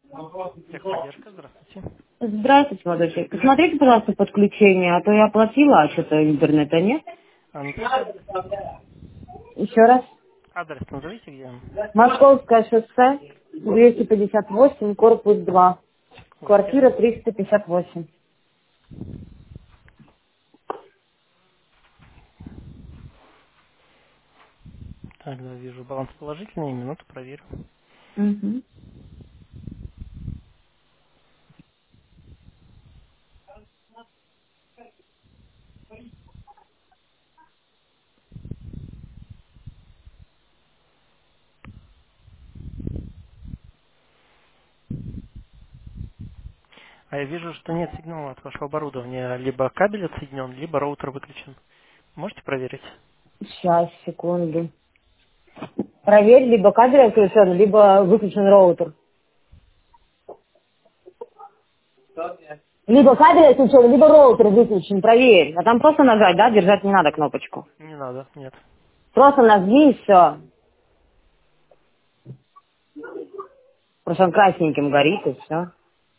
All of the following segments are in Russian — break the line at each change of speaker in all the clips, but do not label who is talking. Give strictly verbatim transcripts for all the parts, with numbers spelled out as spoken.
Техподдержка, здравствуйте.
Здравствуйте, молодой человек. Посмотрите, пожалуйста, подключение, а то я оплатила, а что-то интернета нет.
А назовите адрес.
Еще раз.
Адрес назовите, где он.
Московское шоссе, двести пятьдесят восемь, корпус два, квартира
Квартира.
триста пятьдесят восемь.
Так, да, вижу баланс положительный, минуту проверю.
Угу.
А я вижу, что нет сигнала от вашего оборудования. Либо кабель отсоединен, либо роутер выключен. Можете проверить?
Сейчас, секунду. Проверь, либо кабель отключен, либо выключен роутер. Либо кабель отключен, либо роутер выключен, проверь. А там просто нажать, да, держать не надо кнопочку.
Не надо, нет.
Просто нажми и все. Просто он красненьким горит и все.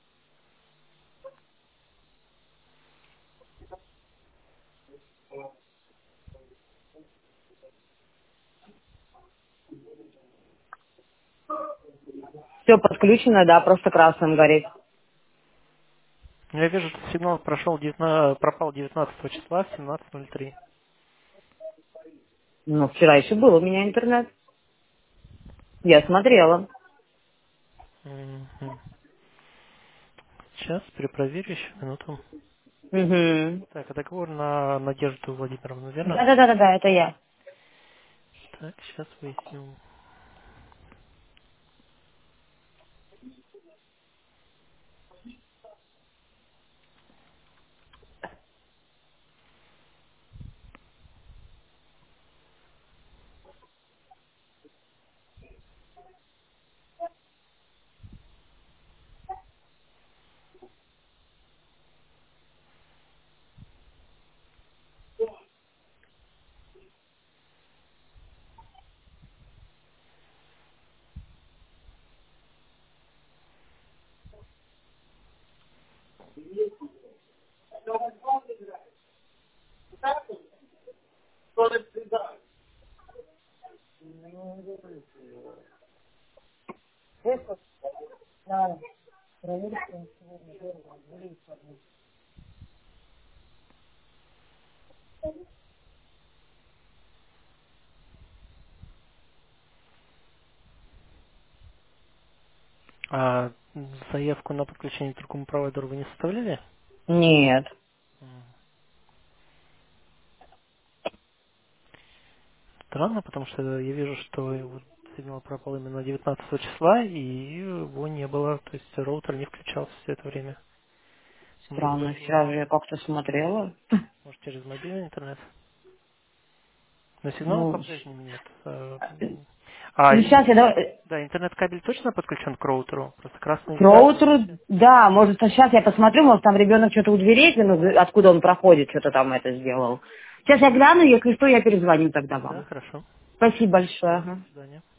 Все подключено, да, просто красным горит.
Я вижу, что сигнал прошел девятнадцатого, пропал девятнадцатого числа в семнадцать ноль три.
Ну, вчера еще был у меня интернет. Я смотрела.
Мгм. Сейчас перепроверю еще минуту.
Угу.
Так, а договор на Надежду Владимировну, верно?
Да-да-да-да, это я.
Так, сейчас выясню. А заявку на подключение к другому провайдеру вы не составляли?
Нет.
М. Странно, потому что я вижу, что вот сигнал пропал именно девятнадцатого числа, и его не было, то есть роутер не включался все это время. Может
Странно,
быть,
вчера
вы,
же я как-то смотрела.
может, через мобильный интернет? Но сигнала
Ну,
по-прежнему нет. А, м. А,
ну
и-
сейчас я давай...
да, интернет-кабель точно подключен к роутеру? Просто красный
К
визаж.
роутеру, да, может, сейчас я посмотрю, может, там ребенок что-то у дверей, ну, откуда он проходит, что-то там это сделал. Сейчас я гляну, если что, я перезвоню тогда
Да,
вам.
хорошо.
Спасибо большое.
Да,
Ага.
до свидания.